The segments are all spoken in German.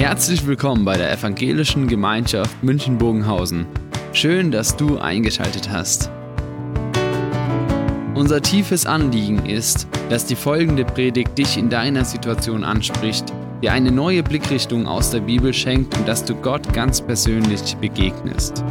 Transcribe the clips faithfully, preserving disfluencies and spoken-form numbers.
Herzlich willkommen bei der Evangelischen Gemeinschaft München-Bogenhausen. Schön, dass du eingeschaltet hast. Unser tiefes Anliegen ist, dass die folgende Predigt dich in deiner Situation anspricht, dir eine neue Blickrichtung aus der Bibel schenkt und dass du Gott ganz persönlich begegnest.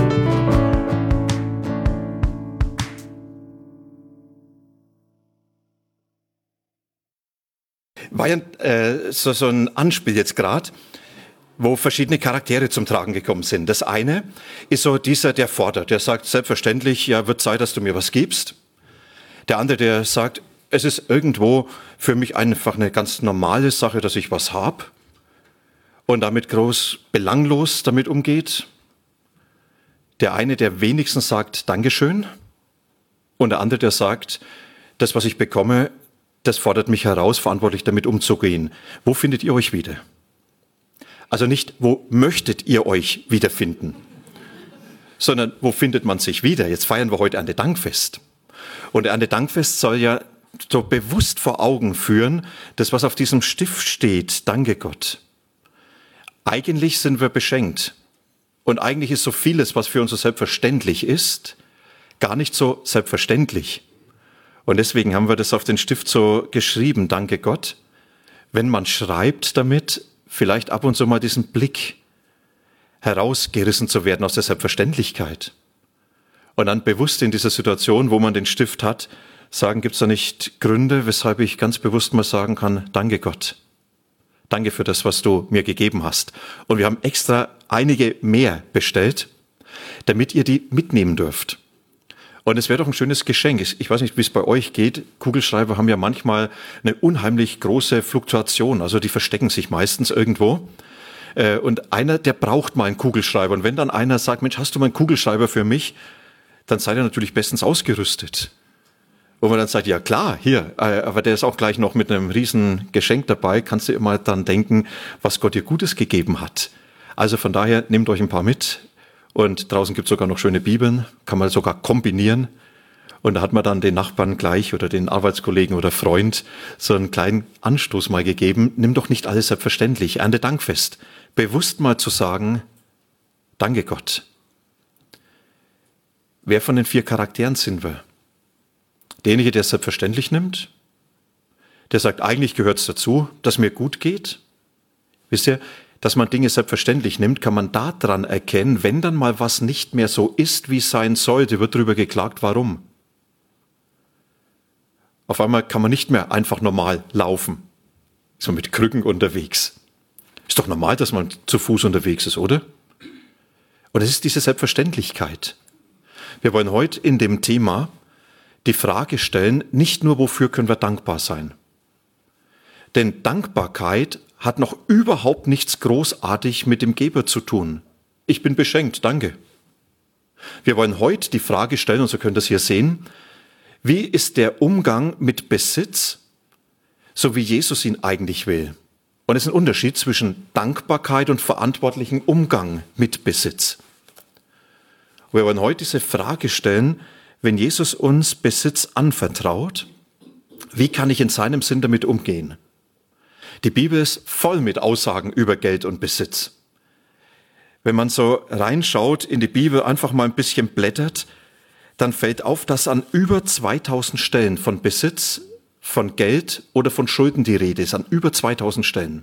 War ja äh, so, so ein Anspiel jetzt gerade, wo verschiedene Charaktere zum Tragen gekommen sind. Das eine ist so dieser, der fordert, der sagt selbstverständlich, ja, wird Zeit, dass du mir was gibst. Der andere, der sagt, es ist irgendwo für mich einfach eine ganz normale Sache, dass ich was habe und damit groß belanglos damit umgeht. Der eine, der wenigstens sagt Dankeschön und der andere, der sagt, das, was ich bekomme, das fordert mich heraus, verantwortlich damit umzugehen. Wo findet ihr euch wieder? Also nicht, wo möchtet ihr euch wiederfinden, sondern wo findet man sich wieder? Jetzt feiern wir heute Erntedankfest. Und Erntedankfest soll ja so bewusst vor Augen führen, das, was auf diesem Stift steht, danke Gott. Eigentlich sind wir beschenkt. Und eigentlich ist so vieles, was für uns so selbstverständlich ist, gar nicht so selbstverständlich. Und deswegen haben wir das auf den Stift so geschrieben, danke Gott. Wenn man schreibt damit, vielleicht ab und zu mal diesen Blick herausgerissen zu werden aus der Selbstverständlichkeit. Und dann bewusst in dieser Situation, wo man den Stift hat, sagen, gibt es da nicht Gründe, weshalb ich ganz bewusst mal sagen kann, danke Gott. Danke für das, was du mir gegeben hast. Und wir haben extra einige mehr bestellt, damit ihr die mitnehmen dürft. Und es wäre doch ein schönes Geschenk. Ich weiß nicht, wie es bei euch geht. Kugelschreiber haben ja manchmal eine unheimlich große Fluktuation. Also die verstecken sich meistens irgendwo. Und einer, der braucht mal einen Kugelschreiber. Und wenn dann einer sagt, Mensch, hast du mal einen Kugelschreiber für mich? Dann seid ihr natürlich bestens ausgerüstet. Wo man dann sagt, ja klar, hier. Aber der ist auch gleich noch mit einem riesen Geschenk dabei. Kannst du immer dann denken, was Gott dir Gutes gegeben hat. Also von daher, nehmt euch ein paar mit. Und draußen gibt es sogar noch schöne Bibeln, kann man sogar kombinieren. Und da hat man dann den Nachbarn gleich oder den Arbeitskollegen oder Freund so einen kleinen Anstoß mal gegeben. Nimm doch nicht alles selbstverständlich. Erntedankfest. Bewusst mal zu sagen, danke Gott. Wer von den vier Charakteren sind wir? Derjenige, der es selbstverständlich nimmt, der sagt, eigentlich gehört es dazu, dass mir gut geht. Wisst ihr, dass man Dinge selbstverständlich nimmt, kann man daran erkennen, wenn dann mal was nicht mehr so ist, wie es sein sollte, wird darüber geklagt, warum. Auf einmal kann man nicht mehr einfach normal laufen. Ist man mit Krücken unterwegs. Ist doch normal, dass man zu Fuß unterwegs ist, oder? Und es ist diese Selbstverständlichkeit. Wir wollen heute in dem Thema die Frage stellen, nicht nur, wofür können wir dankbar sein. Denn Dankbarkeit hat noch überhaupt nichts großartig mit dem Geber zu tun. Ich bin beschenkt, danke. Wir wollen heute die Frage stellen, und so könnt ihr es hier sehen, wie ist der Umgang mit Besitz, so wie Jesus ihn eigentlich will? Und es ist ein Unterschied zwischen Dankbarkeit und verantwortlichem Umgang mit Besitz. Wir wollen heute diese Frage stellen, wenn Jesus uns Besitz anvertraut, wie kann ich in seinem Sinn damit umgehen? Die Bibel ist voll mit Aussagen über Geld und Besitz. Wenn man so reinschaut in die Bibel, einfach mal ein bisschen blättert, dann fällt auf, dass an über zweitausend Stellen von Besitz, von Geld oder von Schulden die Rede ist, an über zweitausend Stellen.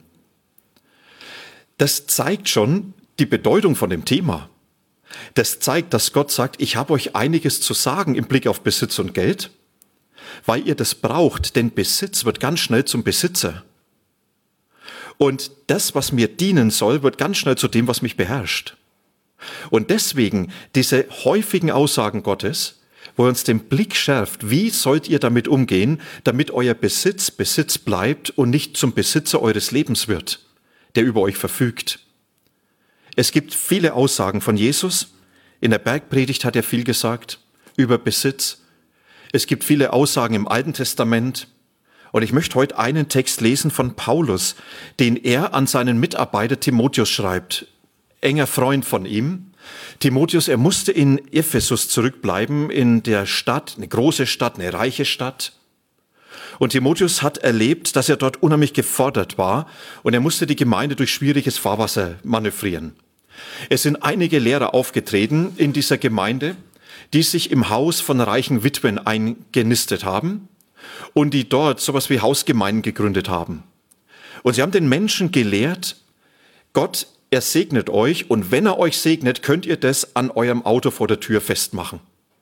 Das zeigt schon die Bedeutung von dem Thema. Das zeigt, dass Gott sagt, ich habe euch einiges zu sagen im Blick auf Besitz und Geld, weil ihr das braucht, denn Besitz wird ganz schnell zum Besitzer. Und das, was mir dienen soll, wird ganz schnell zu dem, was mich beherrscht. Und deswegen diese häufigen Aussagen Gottes, wo er uns den Blick schärft, wie sollt ihr damit umgehen, damit euer Besitz Besitz bleibt und nicht zum Besitzer eures Lebens wird, der über euch verfügt. Es gibt viele Aussagen von Jesus. In der Bergpredigt hat er viel gesagt über Besitz. Es gibt viele Aussagen im Alten Testament. Und ich möchte heute einen Text lesen von Paulus, den er an seinen Mitarbeiter Timotheus schreibt. Enger Freund von ihm. Timotheus, er musste in Ephesus zurückbleiben, in der Stadt, eine große Stadt, eine reiche Stadt. Und Timotheus hat erlebt, dass er dort unheimlich gefordert war und er musste die Gemeinde durch schwieriges Fahrwasser manövrieren. Es sind einige Lehrer aufgetreten in dieser Gemeinde, die sich im Haus von reichen Witwen eingenistet haben und die dort sowas wie Hausgemeinden gegründet haben. Und sie haben den Menschen gelehrt, Gott, er segnet euch und wenn er euch segnet, könnt ihr das an eurem Auto vor der Tür festmachen.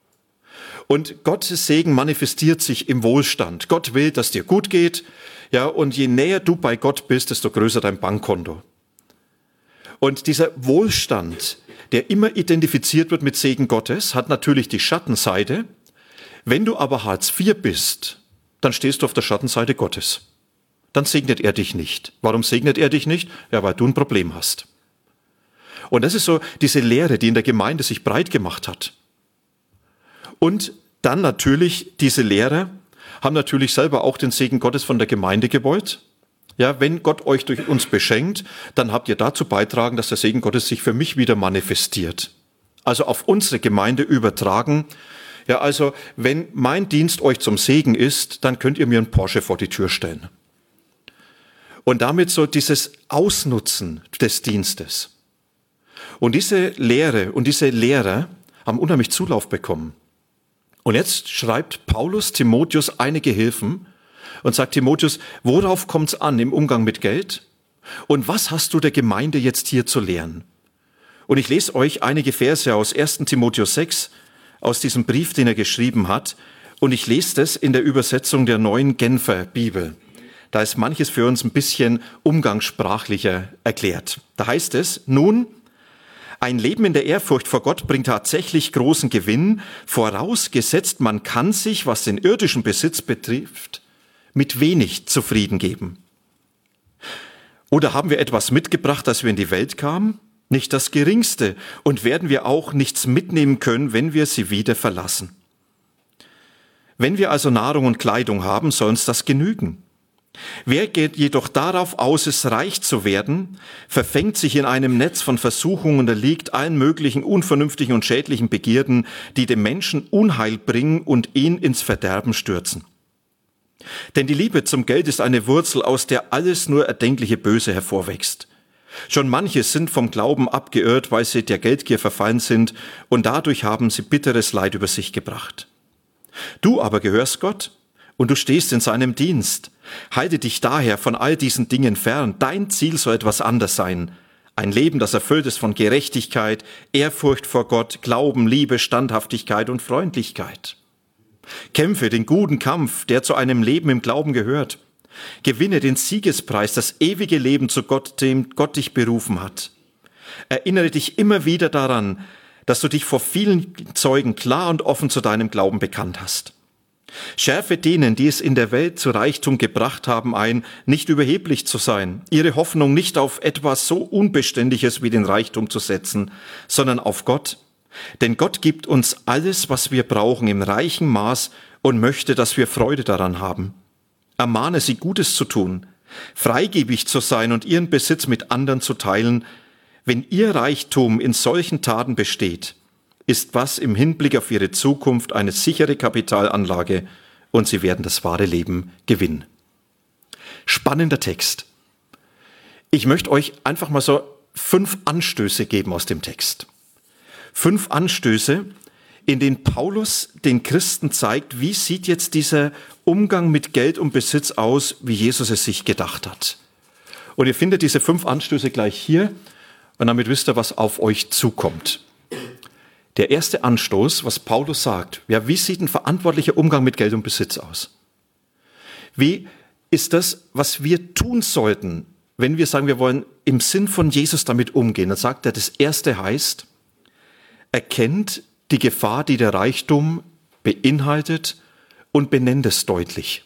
Und Gottes Segen manifestiert sich im Wohlstand. Gott will, dass dir gut geht, ja, und je näher du bei Gott bist, desto größer dein Bankkonto. Und dieser Wohlstand, der immer identifiziert wird mit Segen Gottes, hat natürlich die Schattenseite. Wenn du aber Hartz vier bist, dann stehst du auf der Schattenseite Gottes. Dann segnet er dich nicht. Warum segnet er dich nicht? Ja, weil du ein Problem hast. Und das ist so diese Lehre, die in der Gemeinde sich breit gemacht hat. Und dann natürlich, diese Lehrer haben natürlich selber auch den Segen Gottes von der Gemeinde gewollt. Ja, wenn Gott euch durch uns beschenkt, dann habt ihr dazu beitragen, dass der Segen Gottes sich für mich wieder manifestiert. Also auf unsere Gemeinde übertragen. Ja, also wenn mein Dienst euch zum Segen ist, dann könnt ihr mir einen Porsche vor die Tür stellen. Und damit so dieses Ausnutzen des Dienstes. Und diese Lehre und diese Lehrer haben unheimlich Zulauf bekommen. Und jetzt schreibt Paulus Timotheus einige Hilfen und sagt Timotheus, worauf kommt es an im Umgang mit Geld? Und was hast du der Gemeinde jetzt hier zu lehren? Und ich lese euch einige Verse aus ersten Timotheus sechs, aus diesem Brief, den er geschrieben hat. Und ich lese das in der Übersetzung der neuen Genfer Bibel. Da ist manches für uns ein bisschen umgangssprachlicher erklärt. Da heißt es, nun, ein Leben in der Ehrfurcht vor Gott bringt tatsächlich großen Gewinn, vorausgesetzt, man kann sich, was den irdischen Besitz betrifft, mit wenig zufrieden geben. Oder haben wir etwas mitgebracht, als wir in die Welt kamen? Nicht das Geringste. Und werden wir auch nichts mitnehmen können, wenn wir sie wieder verlassen. Wenn wir also Nahrung und Kleidung haben, soll uns das genügen. Wer geht jedoch darauf aus, es reich zu werden, verfängt sich in einem Netz von Versuchungen und erliegt allen möglichen unvernünftigen und schädlichen Begierden, die dem Menschen Unheil bringen und ihn ins Verderben stürzen. Denn die Liebe zum Geld ist eine Wurzel, aus der alles nur erdenkliche Böse hervorwächst. Schon manche sind vom Glauben abgeirrt, weil sie der Geldgier verfallen sind, und dadurch haben sie bitteres Leid über sich gebracht. Du aber gehörst Gott, und du stehst in seinem Dienst. Halte dich daher von all diesen Dingen fern. Dein Ziel soll etwas anders sein. Ein Leben, das erfüllt ist von Gerechtigkeit, Ehrfurcht vor Gott, Glauben, Liebe, Standhaftigkeit und Freundlichkeit. Kämpfe den guten Kampf, der zu einem Leben im Glauben gehört. Gewinne den Siegespreis, das ewige Leben zu Gott, dem Gott dich berufen hat. Erinnere dich immer wieder daran, dass du dich vor vielen Zeugen klar und offen zu deinem Glauben bekannt hast. Schärfe denen, die es in der Welt zu Reichtum gebracht haben, ein, nicht überheblich zu sein, ihre Hoffnung nicht auf etwas so Unbeständiges wie den Reichtum zu setzen, sondern auf Gott. Denn Gott gibt uns alles, was wir brauchen, im reichen Maß und möchte, dass wir Freude daran haben. Ermahne sie, Gutes zu tun, freigebig zu sein und ihren Besitz mit anderen zu teilen. Wenn ihr Reichtum in solchen Taten besteht, ist was im Hinblick auf ihre Zukunft eine sichere Kapitalanlage und sie werden das wahre Leben gewinnen. Spannender Text. Ich möchte euch einfach mal so fünf Anstöße geben aus dem Text. Fünf Anstöße, in denen Paulus den Christen zeigt, wie sieht jetzt dieser Umgang mit Geld und Besitz aus, wie Jesus es sich gedacht hat. Und ihr findet diese fünf Anstöße gleich hier und damit wisst ihr, was auf euch zukommt. Der erste Anstoß, was Paulus sagt, ja, wie sieht ein verantwortlicher Umgang mit Geld und Besitz aus? Wie ist das, was wir tun sollten, wenn wir sagen, wir wollen im Sinn von Jesus damit umgehen? Dann sagt er, das erste heißt, erkennt die Gefahr, die der Reichtum beinhaltet und benennt es deutlich.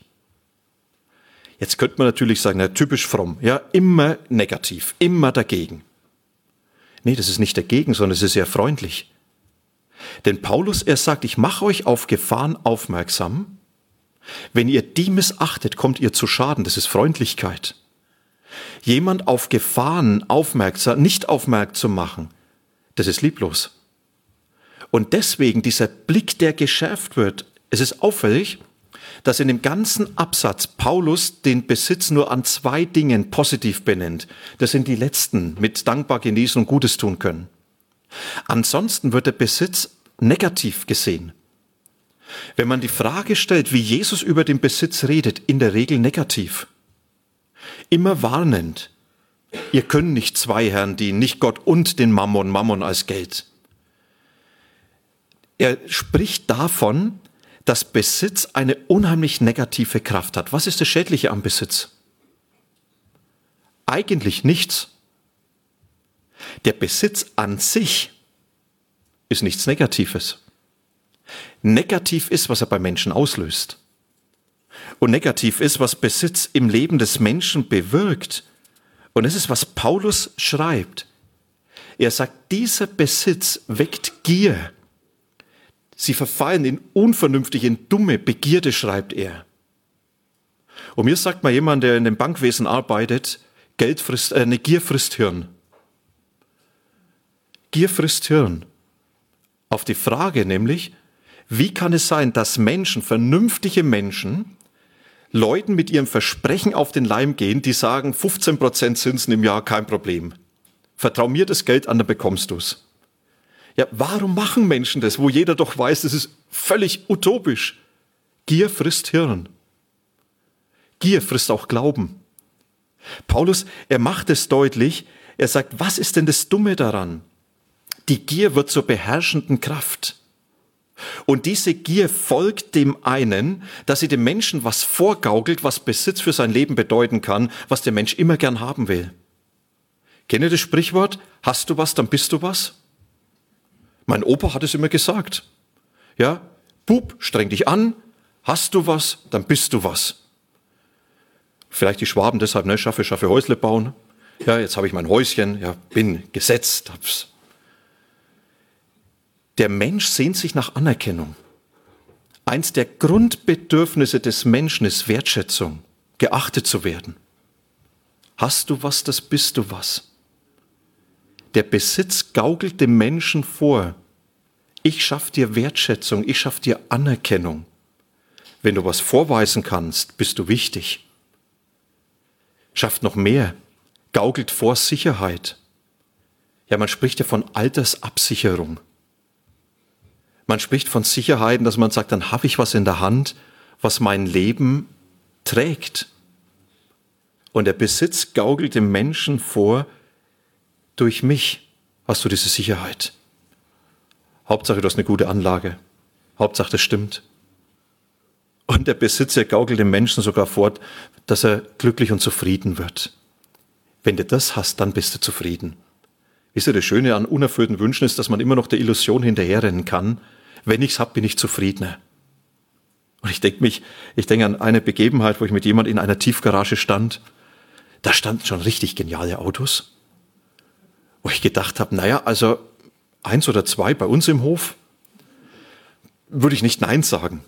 Jetzt könnte man natürlich sagen, na, typisch fromm, ja, immer negativ, immer dagegen. Nee, das ist nicht dagegen, sondern es ist sehr freundlich. Denn Paulus, er sagt, ich mache euch auf Gefahren aufmerksam. Wenn ihr die missachtet, kommt ihr zu Schaden. Das ist Freundlichkeit. Jemand auf Gefahren aufmerksam, nicht aufmerksam zu machen, das ist lieblos. Und deswegen dieser Blick, der geschärft wird, es ist auffällig, dass in dem ganzen Absatz Paulus den Besitz nur an zwei Dingen positiv benennt. Das sind die letzten, mit dankbar genießen und Gutes tun können. Ansonsten wird der Besitz negativ gesehen. Wenn man die Frage stellt, wie Jesus über den Besitz redet, in der Regel negativ. Immer warnend. Ihr könnt nicht zwei Herren dienen, nicht Gott und den Mammon, Mammon als Geld. Er spricht davon, dass Besitz eine unheimlich negative Kraft hat. Was ist das Schädliche am Besitz? Eigentlich nichts. Der Besitz an sich ist nichts Negatives. Negativ ist, was er bei Menschen auslöst. Und negativ ist, was Besitz im Leben des Menschen bewirkt. Und das ist, was Paulus schreibt. Er sagt, dieser Besitz weckt Gier. Sie verfallen in unvernünftige, in dumme Begierde, schreibt er. Und mir sagt mal jemand, der in dem Bankwesen arbeitet, Geld frisst, äh, eine Gier frisst Hirn. Gier frisst Hirn. Auf die Frage nämlich, wie kann es sein, dass Menschen, vernünftige Menschen, Leuten mit ihrem Versprechen auf den Leim gehen, die sagen, fünfzehn Prozent Zinsen im Jahr, kein Problem. Vertrau mir das Geld an, dann bekommst du es. Ja, warum machen Menschen das, wo jeder doch weiß, das ist völlig utopisch? Gier frisst Hirn. Gier frisst auch Glauben. Paulus, er macht es deutlich, er sagt, was ist denn das Dumme daran? Die Gier wird zur beherrschenden Kraft. Und diese Gier folgt dem einen, dass sie dem Menschen was vorgaukelt, was Besitz für sein Leben bedeuten kann, was der Mensch immer gern haben will. Kennt ihr das Sprichwort? Hast du was, dann bist du was? Mein Opa hat es immer gesagt. Ja, Bub, streng dich an, hast du was, dann bist du was. Vielleicht die Schwaben deshalb, ne, schaffe, schaffe Häusle bauen. Ja, jetzt habe ich mein Häuschen, ja, bin gesetzt, hab's. Der Mensch sehnt sich nach Anerkennung. Eins der Grundbedürfnisse des Menschen ist Wertschätzung, geachtet zu werden. Hast du was, das bist du was. Der Besitz gaukelt dem Menschen vor, ich schaffe dir Wertschätzung, ich schaffe dir Anerkennung. Wenn du was vorweisen kannst, bist du wichtig. Schafft noch mehr, gaukelt vor Sicherheit. Ja, man spricht ja von Altersabsicherung. Man spricht von Sicherheiten, dass man sagt, dann habe ich was in der Hand, was mein Leben trägt. Und der Besitz gaukelt dem Menschen vor, durch mich hast du diese Sicherheit. Hauptsache, du hast eine gute Anlage. Hauptsache, das stimmt. Und der Besitzer gaukelt dem Menschen sogar vor, dass er glücklich und zufrieden wird. Wenn du das hast, dann bist du zufrieden. Wisst ihr, das Schöne an unerfüllten Wünschen ist, dass man immer noch der Illusion hinterherrennen kann. Wenn ich's hab, bin ich zufriedener. Und ich denke mich, ich denke an eine Begebenheit, wo ich mit jemand in einer Tiefgarage stand. Da standen schon richtig geniale Autos. Wo ich gedacht habe, naja, also eins oder zwei bei uns im Hof, würde ich nicht Nein sagen.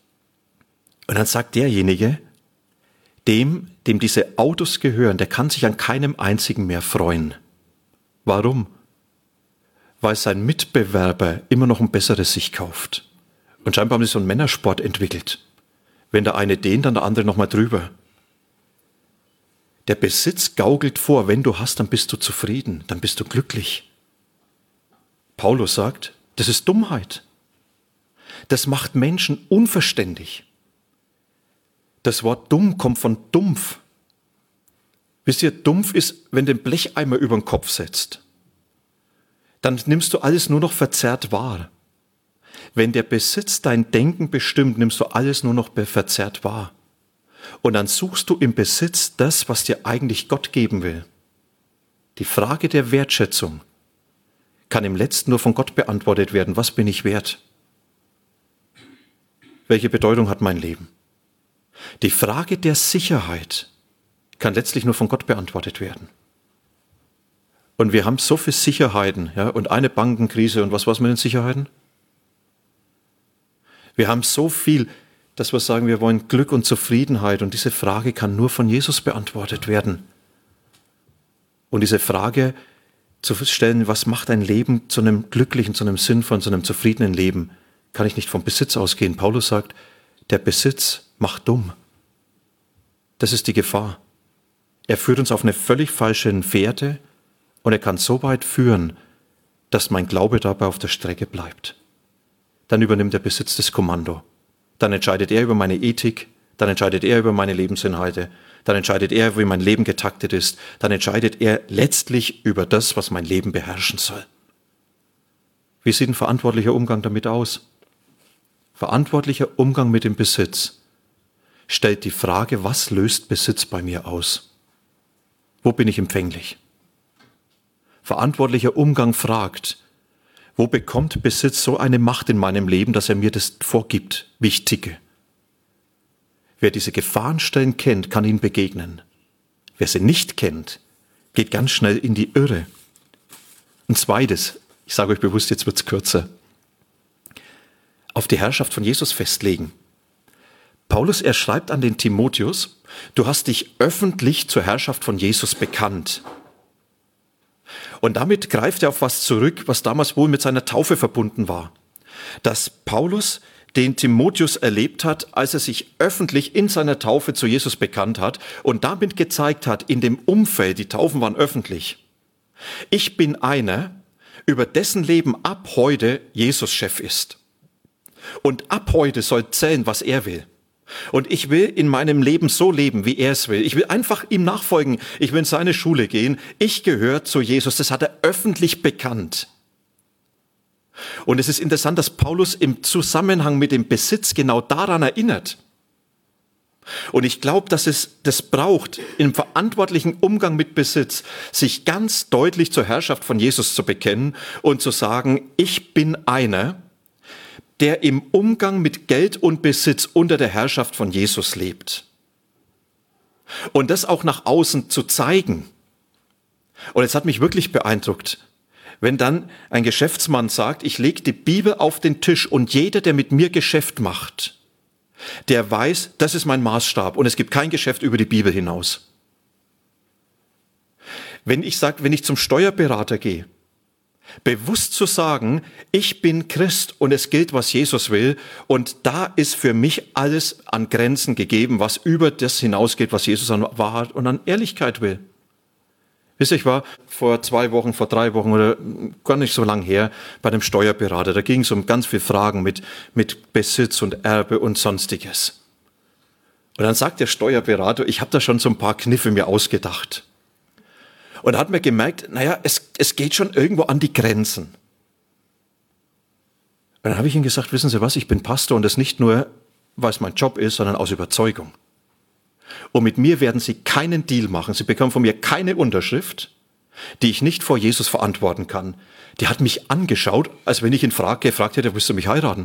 Und dann sagt derjenige, dem, dem diese Autos gehören, der kann sich an keinem einzigen mehr freuen. Warum? Weil sein Mitbewerber immer noch ein besseres sich kauft. Und scheinbar haben sie so einen Männersport entwickelt. Wenn der eine den, dann der andere nochmal drüber. Der Besitz gaukelt vor, wenn du hast, dann bist du zufrieden, dann bist du glücklich. Paulus sagt, das ist Dummheit. Das macht Menschen unverständig. Das Wort dumm kommt von dumpf. Wisst ihr, dumpf ist, wenn du den Blecheimer über den Kopf setzt. Dann nimmst du alles nur noch verzerrt wahr. Wenn der Besitz dein Denken bestimmt, nimmst du alles nur noch verzerrt wahr. Und dann suchst du im Besitz das, was dir eigentlich Gott geben will. Die Frage der Wertschätzung kann im Letzten nur von Gott beantwortet werden. Was bin ich wert? Welche Bedeutung hat mein Leben? Die Frage der Sicherheit kann letztlich nur von Gott beantwortet werden. Und wir haben so viele Sicherheiten, ja, und eine Bankenkrise und was war's mit den Sicherheiten? Wir haben so viel, dass wir sagen, wir wollen Glück und Zufriedenheit und diese Frage kann nur von Jesus beantwortet werden. Und diese Frage zu stellen, was macht ein Leben zu einem glücklichen, zu einem sinnvollen, zu einem zufriedenen Leben, kann ich nicht vom Besitz ausgehen. Paulus sagt, Der Besitz macht dumm. Das ist die Gefahr. Er führt uns auf eine völlig falsche Fährte und er kann so weit führen, dass mein Glaube dabei auf der Strecke bleibt. Dann übernimmt der Besitz das Kommando. Dann entscheidet er über meine Ethik, dann entscheidet er über meine Lebensinhalte, dann entscheidet er, wie mein Leben getaktet ist, dann entscheidet er letztlich über das, was mein Leben beherrschen soll. Wie sieht ein verantwortlicher Umgang damit aus? Verantwortlicher Umgang mit dem Besitz stellt die Frage, was löst Besitz bei mir aus? Wo bin ich empfänglich? Verantwortlicher Umgang fragt, wo bekommt Besitz so eine Macht in meinem Leben, dass er mir das vorgibt, wie ich ticke? Wer diese Gefahrenstellen kennt, kann ihnen begegnen. Wer sie nicht kennt, geht ganz schnell in die Irre. Ein zweites, ich sage euch bewusst, jetzt wird es kürzer, auf die Herrschaft von Jesus festlegen. Paulus, er schreibt an den Timotheus, du hast dich öffentlich zur Herrschaft von Jesus bekannt. Und damit greift er auf was zurück, was damals wohl mit seiner Taufe verbunden war. Dass Paulus den Timotheus erlebt hat, als er sich öffentlich in seiner Taufe zu Jesus bekannt hat und damit gezeigt hat, in dem Umfeld, die Taufen waren öffentlich, ich bin einer, über dessen Leben ab heute Jesus Chef ist. Und ab heute soll zählen, was er will. Und ich will in meinem Leben so leben, wie er es will. Ich will einfach ihm nachfolgen. Ich will in seine Schule gehen. Ich gehöre zu Jesus. Das hat er öffentlich bekannt. Und es ist interessant, dass Paulus im Zusammenhang mit dem Besitz genau daran erinnert. Und ich glaube, dass es das braucht, im verantwortlichen Umgang mit Besitz, sich ganz deutlich zur Herrschaft von Jesus zu bekennen und zu sagen, ich bin einer, der im Umgang mit Geld und Besitz unter der Herrschaft von Jesus lebt. Und das auch nach außen zu zeigen. Und es hat mich wirklich beeindruckt, wenn dann ein Geschäftsmann sagt, ich lege die Bibel auf den Tisch und jeder, der mit mir Geschäft macht, der weiß, das ist mein Maßstab und es gibt kein Geschäft über die Bibel hinaus. Wenn ich sage, wenn ich zum Steuerberater gehe, bewusst zu sagen, ich bin Christ und es gilt, was Jesus will und da ist für mich alles an Grenzen gegeben, was über das hinausgeht, was Jesus an Wahrheit und an Ehrlichkeit will. Wisst ihr, ich war vor zwei Wochen, vor drei Wochen oder gar nicht so lang her bei einem Steuerberater. Da ging es um ganz viele Fragen mit, mit Besitz und Erbe und Sonstiges. Und dann sagt der Steuerberater, ich habe da schon so ein paar Kniffe mir ausgedacht. Und hat mir gemerkt, naja, es, es geht schon irgendwo an die Grenzen. Und dann habe ich ihm gesagt, wissen Sie was, ich bin Pastor und das nicht nur, weil es mein Job ist, sondern aus Überzeugung. Und mit mir werden Sie keinen Deal machen. Sie bekommen von mir keine Unterschrift, die ich nicht vor Jesus verantworten kann. Die hat mich angeschaut, als wenn ich ihn frag, gefragt hätte, willst du mich heiraten?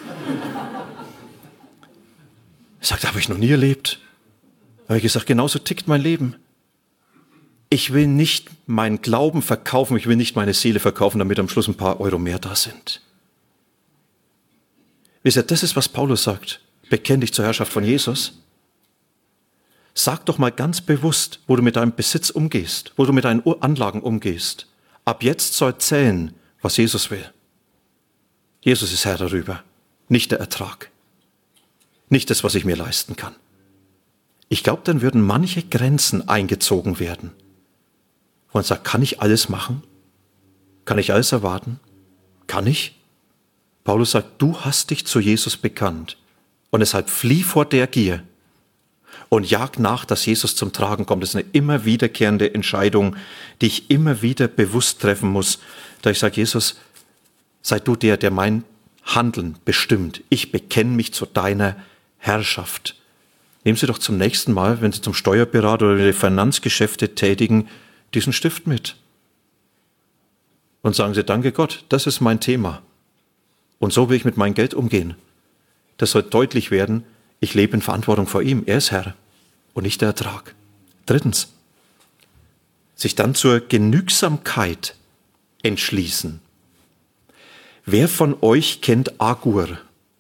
Er sagt, habe ich noch nie erlebt. Da habe ich gesagt, genauso tickt mein Leben. Ich will nicht meinen Glauben verkaufen, ich will nicht meine Seele verkaufen, damit am Schluss ein paar Euro mehr da sind. Wisst ihr, das ist, was Paulus sagt. Bekenn dich zur Herrschaft von Jesus. Sag doch mal ganz bewusst, wo du mit deinem Besitz umgehst, wo du mit deinen Anlagen umgehst. Ab jetzt soll zählen, was Jesus will. Jesus ist Herr darüber, nicht der Ertrag. Nicht das, was ich mir leisten kann. Ich glaube, dann würden manche Grenzen eingezogen werden. Wo man sagt, kann ich alles machen? Kann ich alles erwarten? Kann ich? Paulus sagt, du hast dich zu Jesus bekannt und deshalb flieh vor der Gier und jag nach, dass Jesus zum Tragen kommt. Das ist eine immer wiederkehrende Entscheidung, die ich immer wieder bewusst treffen muss, da ich sage, Jesus, sei du der, der mein Handeln bestimmt. Ich bekenne mich zu deiner Herrschaft. Nehmen Sie doch zum nächsten Mal, wenn Sie zum Steuerberater oder die Finanzgeschäfte tätigen, diesen Stift mit. Und sagen Sie, danke Gott, das ist mein Thema. Und so will ich mit meinem Geld umgehen. Das soll deutlich werden, ich lebe in Verantwortung vor ihm. Er ist Herr und nicht der Ertrag. Drittens, sich dann zur Genügsamkeit entschließen. Wer von euch kennt Agur?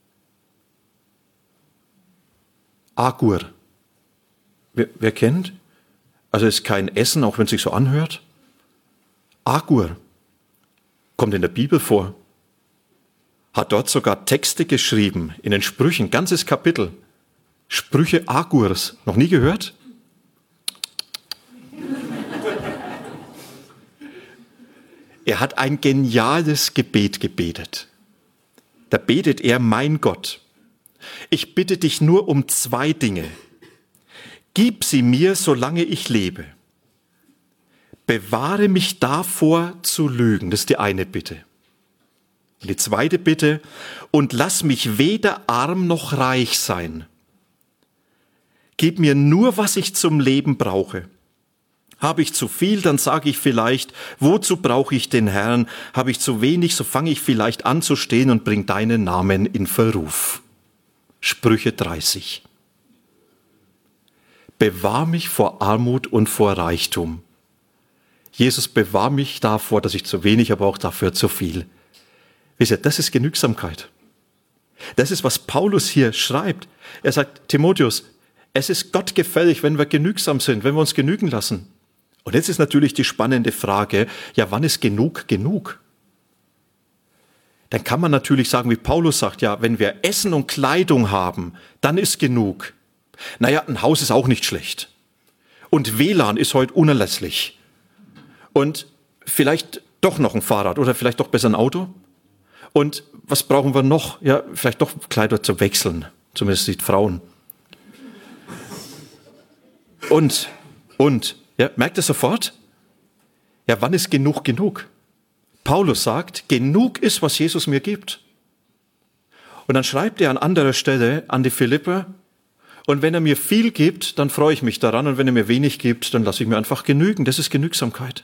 Agur. Wer, wer kennt? Also es ist kein Essen, auch wenn es sich so anhört. Agur kommt in der Bibel vor. Hat dort sogar Texte geschrieben, in den Sprüchen, ganzes Kapitel. Sprüche Agurs. Noch nie gehört? Er hat ein geniales Gebet gebetet. Da betet er: Mein Gott, ich bitte dich nur um zwei Dinge. Gib sie mir, solange ich lebe. Bewahre mich davor zu lügen. Das ist die eine Bitte. Und die zweite Bitte: und lass mich weder arm noch reich sein. Gib mir nur, was ich zum Leben brauche. Habe ich zu viel, dann sage ich vielleicht: wozu brauche ich den Herrn? Habe ich zu wenig, so fange ich vielleicht an zu stehen und bring deinen Namen in Verruf. Sprüche dreißig. Bewahr mich vor Armut und vor Reichtum. Jesus, bewahr mich davor, dass ich zu wenig, aber auch dafür zu viel. Wisst ihr, das ist Genügsamkeit. Das ist, was Paulus hier schreibt. Er sagt: Timotheus, es ist Gott gefällig, wenn wir genügsam sind, wenn wir uns genügen lassen. Und jetzt ist natürlich die spannende Frage, ja, wann ist genug genug? Dann kann man natürlich sagen, wie Paulus sagt, ja, wenn wir Essen und Kleidung haben, dann ist genug. Naja, ein Haus ist auch nicht schlecht. Und W L A N ist heute unerlässlich. Und vielleicht doch noch ein Fahrrad oder vielleicht doch besser ein Auto. Und was brauchen wir noch? Ja, vielleicht doch Kleider zum Wechseln, zumindest die Frauen. Und, und, ja, merkt ihr sofort? Ja, wann ist genug genug? Paulus sagt, genug ist, was Jesus mir gibt. Und dann schreibt er an anderer Stelle an die Philipper: und wenn er mir viel gibt, dann freue ich mich daran, und wenn er mir wenig gibt, dann lasse ich mir einfach genügen. Das ist Genügsamkeit.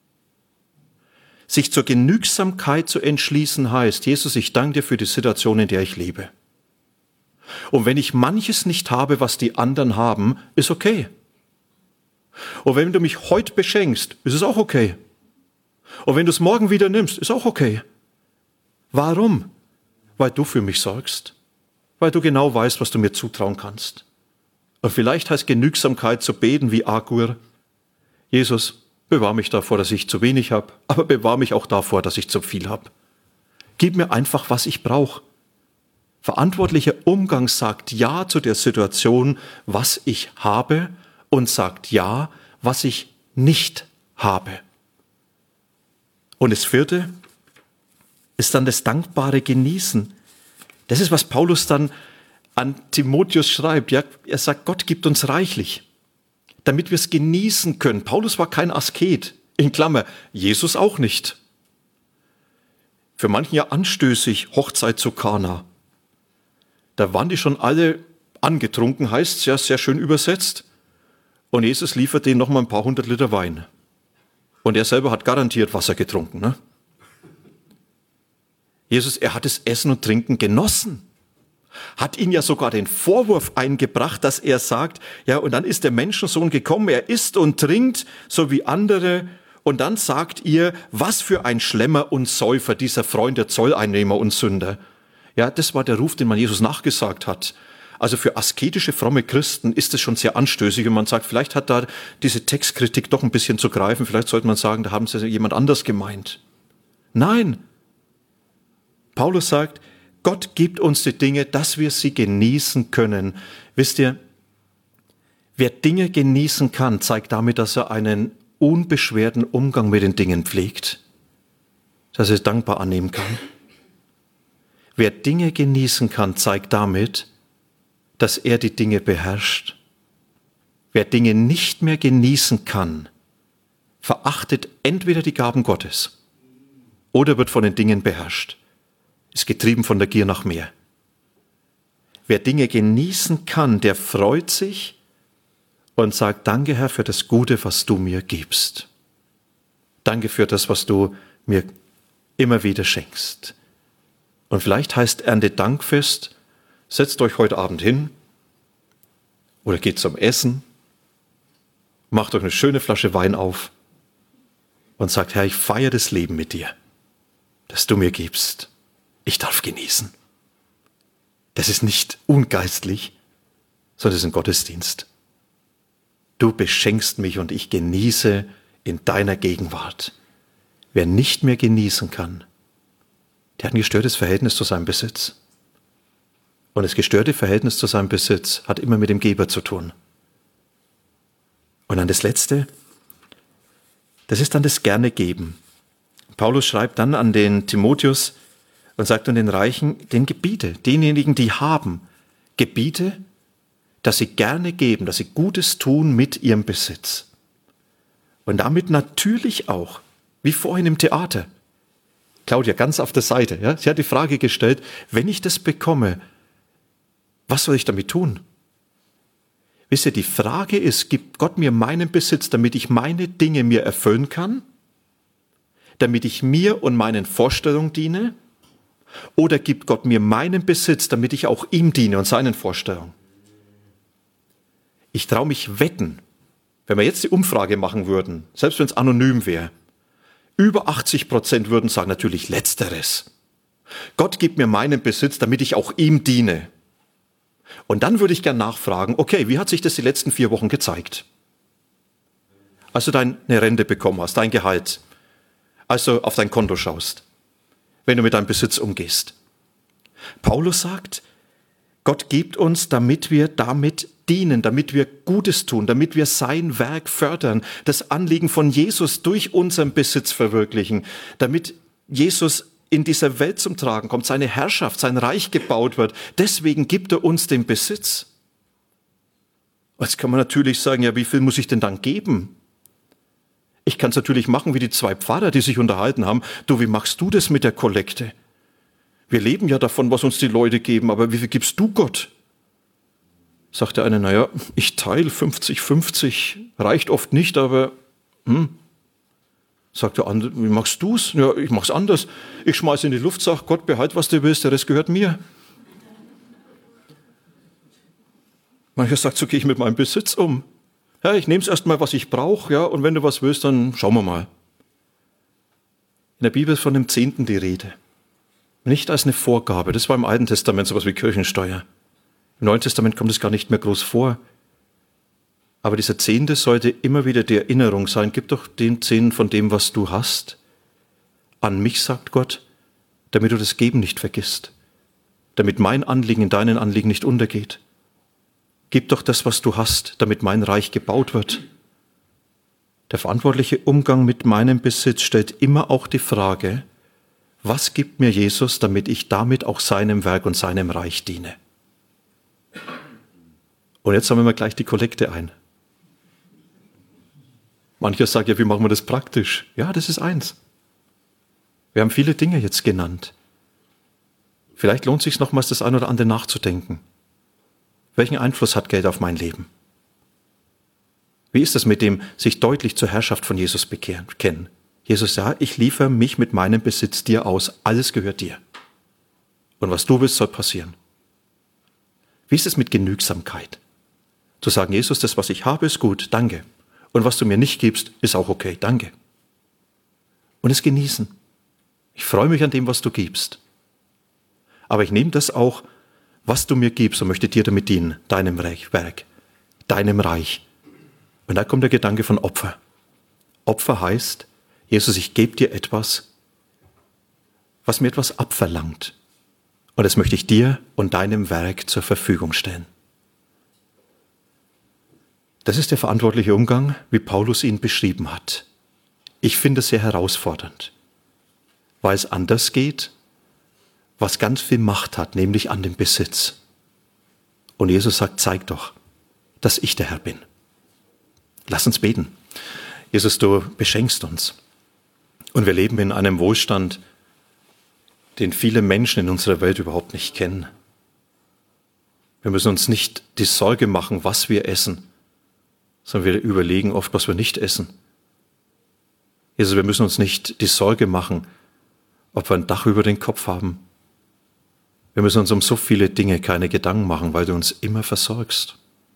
Sich zur Genügsamkeit zu entschließen heißt: Jesus, ich danke dir für die Situation, in der ich lebe. Und wenn ich manches nicht habe, was die anderen haben, ist okay. Und wenn du mich heute beschenkst, ist es auch okay. Und wenn du es morgen wieder nimmst, ist auch okay. Warum? Weil du für mich sorgst. Weil du genau weißt, was du mir zutrauen kannst. Und vielleicht heißt Genügsamkeit zu beten wie Agur: Jesus, bewahr mich davor, dass ich zu wenig habe, aber bewahr mich auch davor, dass ich zu viel habe. Gib mir einfach, was ich brauche. Verantwortlicher Umgang sagt Ja zu der Situation, was ich habe, und sagt Ja, was ich nicht habe. Und das vierte ist dann das dankbare Genießen. Das ist, was Paulus dann an Timotheus schreibt. Ja, er sagt, Gott gibt uns reichlich, damit wir es genießen können. Paulus war kein Asket. In Klammer, Jesus auch nicht. Für manchen ja anstößig, Hochzeit zu Kana. Da waren die schon alle angetrunken, heißt es ja, sehr schön übersetzt. Und Jesus liefert denen noch mal ein paar hundert Liter Wein. Und er selber hat garantiert Wasser getrunken. Ne? Jesus, er hat das Essen und Trinken genossen. Hat ihnen ja sogar den Vorwurf eingebracht, dass er sagt, ja, und dann ist der Menschensohn gekommen, er isst und trinkt, so wie andere. Und dann sagt ihr, was für ein Schlemmer und Säufer, dieser Freund der Zolleinnehmer und Sünder. Ja, das war der Ruf, den man Jesus nachgesagt hat. Also für asketische, fromme Christen ist es schon sehr anstößig, und man sagt, vielleicht hat da diese Textkritik doch ein bisschen zu greifen, vielleicht sollte man sagen, da haben sie jemand anders gemeint. Nein. Paulus sagt, Gott gibt uns die Dinge, dass wir sie genießen können. Wisst ihr, wer Dinge genießen kann, zeigt damit, dass er einen unbeschwerten Umgang mit den Dingen pflegt, dass er es dankbar annehmen kann. Wer Dinge genießen kann, zeigt damit, dass er die Dinge beherrscht. Wer Dinge nicht mehr genießen kann, verachtet entweder die Gaben Gottes oder wird von den Dingen beherrscht, ist getrieben von der Gier nach mehr. Wer Dinge genießen kann, der freut sich und sagt, danke Herr für das Gute, was du mir gibst. Danke für das, was du mir immer wieder schenkst. Und vielleicht heißt Erntedankfest, setzt euch heute Abend hin oder geht zum Essen, macht euch eine schöne Flasche Wein auf und sagt, Herr, ich feiere das Leben mit dir, das du mir gibst. Ich darf genießen. Das ist nicht ungeistlich, sondern es ist ein Gottesdienst. Du beschenkst mich und ich genieße in deiner Gegenwart. Wer nicht mehr genießen kann, der hat ein gestörtes Verhältnis zu seinem Besitz. Und das gestörte Verhältnis zu seinem Besitz hat immer mit dem Geber zu tun. Und dann das Letzte, das ist dann das gerne Geben. Paulus schreibt dann an den Timotheus und sagt an den Reichen, den gebiete, denjenigen, die haben, gebiete, dass sie gerne geben, dass sie Gutes tun mit ihrem Besitz. Und damit natürlich auch, wie vorhin im Theater, Claudia ganz auf der Seite, ja, sie hat die Frage gestellt, wenn ich das bekomme, was soll ich damit tun? Wisst ihr, die Frage ist, gibt Gott mir meinen Besitz, damit ich meine Dinge mir erfüllen kann? Damit ich mir und meinen Vorstellungen diene? Oder gibt Gott mir meinen Besitz, damit ich auch ihm diene und seinen Vorstellungen? Ich traue mich wetten, wenn wir jetzt die Umfrage machen würden, selbst wenn es anonym wäre, über achtzig Prozent würden sagen, natürlich Letzteres. Gott gibt mir meinen Besitz, damit ich auch ihm diene. Und dann würde ich gerne nachfragen, okay, wie hat sich das die letzten vier Wochen gezeigt? Als du deine Rente bekommen hast, dein Gehalt, als du auf dein Konto schaust, wenn du mit deinem Besitz umgehst. Paulus sagt, Gott gibt uns, damit wir damit dienen, damit wir Gutes tun, damit wir sein Werk fördern, das Anliegen von Jesus durch unseren Besitz verwirklichen, damit Jesus in dieser Welt zum Tragen kommt, seine Herrschaft, sein Reich gebaut wird. Deswegen gibt er uns den Besitz. Jetzt kann man natürlich sagen, ja, wie viel muss ich denn dann geben? Ich kann es natürlich machen wie die zwei Pfarrer, die sich unterhalten haben. Du, wie machst du das mit der Kollekte? Wir leben ja davon, was uns die Leute geben, aber wie viel gibst du Gott? Sagt der eine, naja, ich teile fünfzig fünfzig, reicht oft nicht, aber hm. Sagt der andere, wie machst du es? Ja, ich mach's anders. Ich schmeiße in die Luft, sag Gott, behalt, was du willst, der Rest gehört mir. Mancher sagt, so gehe ich mit meinem Besitz um. Ja, ich nehme es erst mal, was ich brauche, ja, und wenn du was willst, dann schauen wir mal. In der Bibel ist von dem Zehnten die Rede. Nicht als eine Vorgabe, das war im Alten Testament sowas wie Kirchensteuer. Im Neuen Testament kommt es gar nicht mehr groß vor. Aber dieser Zehnte sollte immer wieder die Erinnerung sein, gib doch den Zehnten von dem, was du hast, an mich, sagt Gott, damit du das Geben nicht vergisst, damit mein Anliegen in deinen Anliegen nicht untergeht. Gib doch das, was du hast, damit mein Reich gebaut wird. Der verantwortliche Umgang mit meinem Besitz stellt immer auch die Frage, was gibt mir Jesus, damit ich damit auch seinem Werk und seinem Reich diene? Und jetzt sammeln wir gleich die Kollekte ein. Mancher sagt ja, wie machen wir das praktisch? Ja, das ist eins. Wir haben viele Dinge jetzt genannt. Vielleicht lohnt es sich nochmals, das ein oder andere nachzudenken. Welchen Einfluss hat Geld auf mein Leben? Wie ist es mit dem sich deutlich zur Herrschaft von Jesus bekennen? Jesus sagt, ich liefere mich mit meinem Besitz dir aus. Alles gehört dir. Und was du willst, soll passieren. Wie ist es mit Genügsamkeit? Zu sagen, Jesus, das, was ich habe, ist gut, danke. Und was du mir nicht gibst, ist auch okay, danke. Und es genießen. Ich freue mich an dem, was du gibst. Aber ich nehme das auch, was du mir gibst und möchte dir damit dienen, deinem Werk, deinem Reich. Und da kommt der Gedanke von Opfer. Opfer heißt, Jesus, ich gebe dir etwas, was mir etwas abverlangt. Und das möchte ich dir und deinem Werk zur Verfügung stellen. Das ist der verantwortliche Umgang, wie Paulus ihn beschrieben hat. Ich finde es sehr herausfordernd, weil es an das geht, was ganz viel Macht hat, nämlich an den Besitz. Und Jesus sagt, zeig doch, dass ich der Herr bin. Lass uns beten. Jesus, du beschenkst uns. Und wir leben in einem Wohlstand, den viele Menschen in unserer Welt überhaupt nicht kennen. Wir müssen uns nicht die Sorge machen, was wir essen, sondern wir überlegen oft, was wir nicht essen. Jesus, wir müssen uns nicht die Sorge machen, ob wir ein Dach über den Kopf haben. Wir müssen uns um so viele Dinge keine Gedanken machen, weil du uns immer versorgst.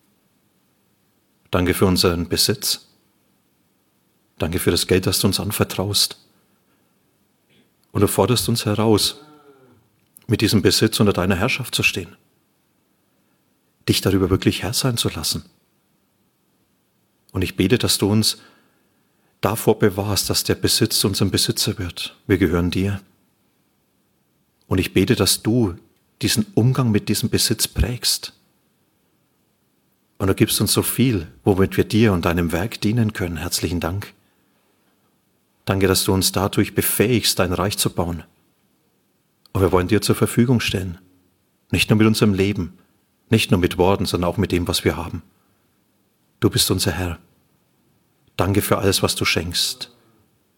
Danke für unseren Besitz. Danke für das Geld, das du uns anvertraust. Und du forderst uns heraus, mit diesem Besitz unter deiner Herrschaft zu stehen. Dich darüber wirklich Herr sein zu lassen. Und ich bete, dass du uns davor bewahrst, dass der Besitz zu unserem Besitzer wird. Wir gehören dir. Und ich bete, dass du diesen Umgang mit diesem Besitz prägst. Und du gibst uns so viel, womit wir dir und deinem Werk dienen können. Herzlichen Dank. Danke, dass du uns dadurch befähigst, dein Reich zu bauen. Und wir wollen dir zur Verfügung stellen. Nicht nur mit unserem Leben, nicht nur mit Worten, sondern auch mit dem, was wir haben. Du bist unser Herr. Danke für alles, was du schenkst.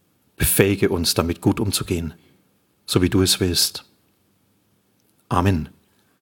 Befähige uns, damit gut umzugehen, so wie du es willst. Amen.